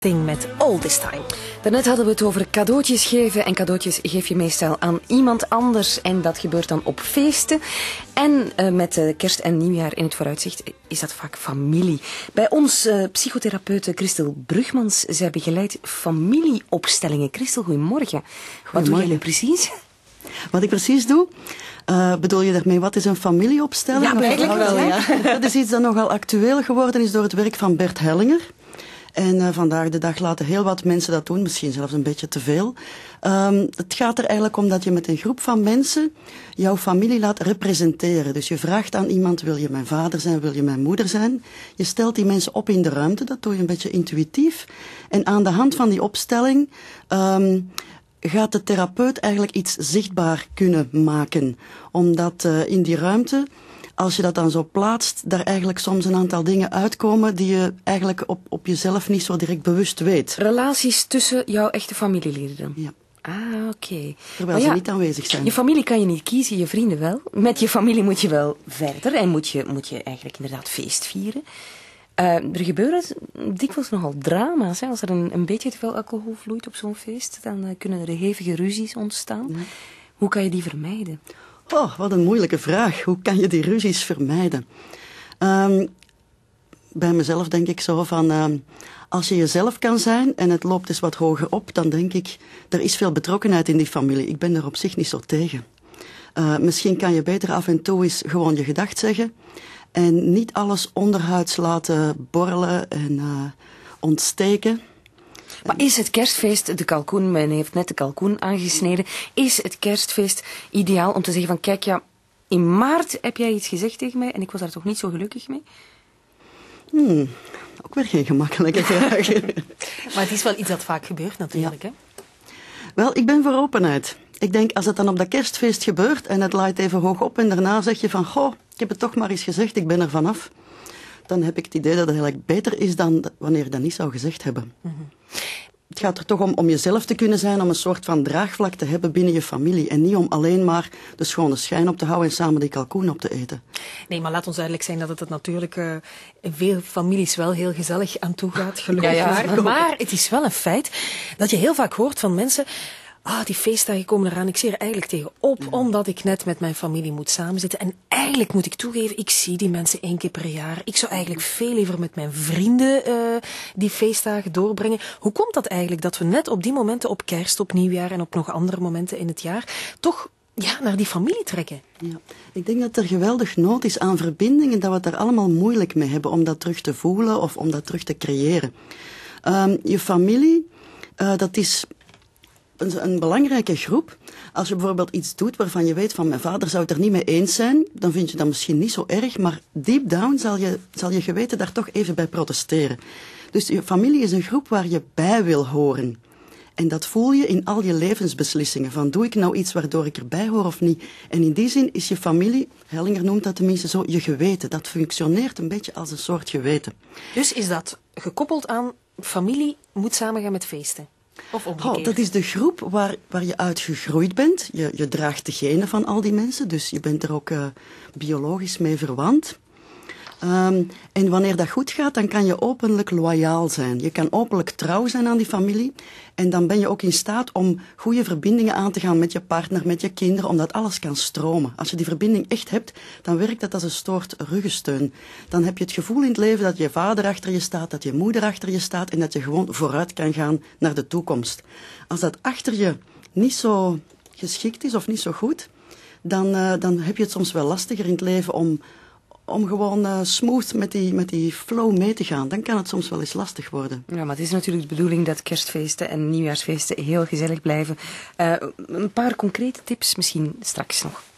Met All This Time. Daarnet hadden we het over cadeautjes geven. En cadeautjes geef je meestal aan iemand anders. En dat gebeurt dan op feesten. En met kerst en nieuwjaar in het vooruitzicht is dat vaak familie. Bij ons psychotherapeute Christel Brugmans. Zij begeleidt familieopstellingen. Christel, goedemorgen. Wat doe jij nu precies? Wat ik precies doe? Bedoel je daarmee, wat is een familieopstelling? Ja, eigenlijk wel, ja. Dat is iets dat nogal actueel geworden is door het werk van Bert Hellinger. En vandaag de dag laten heel wat mensen dat doen, misschien zelfs een beetje te veel. Het gaat er eigenlijk om dat je met een groep van mensen jouw familie laat representeren. Dus je vraagt aan iemand, wil je mijn vader zijn, wil je mijn moeder zijn? Je stelt die mensen op in de ruimte, dat doe je een beetje intuïtief. En aan de hand van die opstelling gaat de therapeut eigenlijk iets zichtbaar kunnen maken. Omdat in die ruimte, als je dat dan zo plaatst, daar eigenlijk soms een aantal dingen uitkomen die je eigenlijk op jezelf niet zo direct bewust weet. Relaties tussen jouw echte familieleden? Ja. Ah, oké. Terwijl ze niet aanwezig zijn. Je familie kan je niet kiezen, je vrienden wel. Met je familie moet je wel verder en moet je eigenlijk inderdaad feest vieren. Er gebeuren dikwijls nogal drama's. Hè? Als er een beetje te veel alcohol vloeit op zo'n feest, dan kunnen er hevige ruzies ontstaan. Ja. Hoe kan je die vermijden? Oh, wat een moeilijke vraag. Hoe kan je die ruzies vermijden? Bij mezelf denk ik zo van, als je jezelf kan zijn en het loopt eens wat hoger op, dan denk ik, er is veel betrokkenheid in die familie. Ik ben er op zich niet zo tegen. Misschien kan je beter af en toe eens gewoon je gedacht zeggen en niet alles onderhuids laten borrelen en ontsteken. Maar is het kerstfeest, de kalkoen, men heeft net de kalkoen aangesneden, is het kerstfeest ideaal om te zeggen van, kijk ja, in maart heb jij iets gezegd tegen mij en ik was daar toch niet zo gelukkig mee? Ook weer geen gemakkelijke vraag. Maar het is wel iets dat vaak gebeurt natuurlijk, hè? Wel, ik ben voor openheid. Ik denk, als het dan op dat kerstfeest gebeurt en het laait even hoog op en daarna zeg je van, goh, ik heb het toch maar eens gezegd, ik ben er vanaf. Dan heb ik het idee dat het eigenlijk beter is dan wanneer je dat niet zou gezegd hebben. Mm-hmm. Het gaat er toch om jezelf te kunnen zijn, om een soort van draagvlak te hebben binnen je familie. En niet om alleen maar de schone schijn op te houden en samen die kalkoen op te eten. Nee, maar laat ons duidelijk zijn dat het natuurlijk in veel families wel heel gezellig aan toe gaat, gelukkig. Maar het is wel een feit dat je heel vaak hoort van mensen, die feestdagen komen eraan, ik zie er eigenlijk tegen op, omdat ik net met mijn familie moet samenzitten. En eigenlijk moet ik toegeven, ik zie die mensen 1 keer per jaar. Ik zou eigenlijk veel liever met mijn vrienden die feestdagen doorbrengen. Hoe komt dat eigenlijk, dat we net op die momenten, op kerst, op nieuwjaar en op nog andere momenten in het jaar, toch naar die familie trekken? Ja, ik denk dat er geweldig nood is aan verbindingen, dat we het daar allemaal moeilijk mee hebben om dat terug te voelen of om dat terug te creëren. Je familie, dat is een belangrijke groep. Als je bijvoorbeeld iets doet waarvan je weet van mijn vader zou het er niet mee eens zijn, dan vind je dat misschien niet zo erg, maar deep down zal je geweten daar toch even bij protesteren. Dus je familie is een groep waar je bij wil horen. En dat voel je in al je levensbeslissingen. Van doe ik nou iets waardoor ik erbij hoor of niet? En in die zin is je familie, Hellinger noemt dat tenminste zo, je geweten. Dat functioneert een beetje als een soort geweten. Dus is dat gekoppeld aan familie moet samengaan met feesten? Of omgekeerd? Dat is de groep waar je uit gegroeid bent. Je draagt de genen van al die mensen, dus je bent er ook biologisch mee verwant. En wanneer dat goed gaat, dan kan je openlijk loyaal zijn. Je kan openlijk trouw zijn aan die familie. En dan ben je ook in staat om goede verbindingen aan te gaan met je partner, met je kinderen, omdat alles kan stromen. Als je die verbinding echt hebt, dan werkt dat als een soort ruggensteun. Dan heb je het gevoel in het leven dat je vader achter je staat, dat je moeder achter je staat en dat je gewoon vooruit kan gaan naar de toekomst. Als dat achter je niet zo geschikt is of niet zo goed, dan heb je het soms wel lastiger in het leven om gewoon smooth met die flow mee te gaan. Dan kan het soms wel eens lastig worden. Ja, maar het is natuurlijk de bedoeling dat kerstfeesten en nieuwjaarsfeesten heel gezellig blijven. Een paar concrete tips misschien straks nog.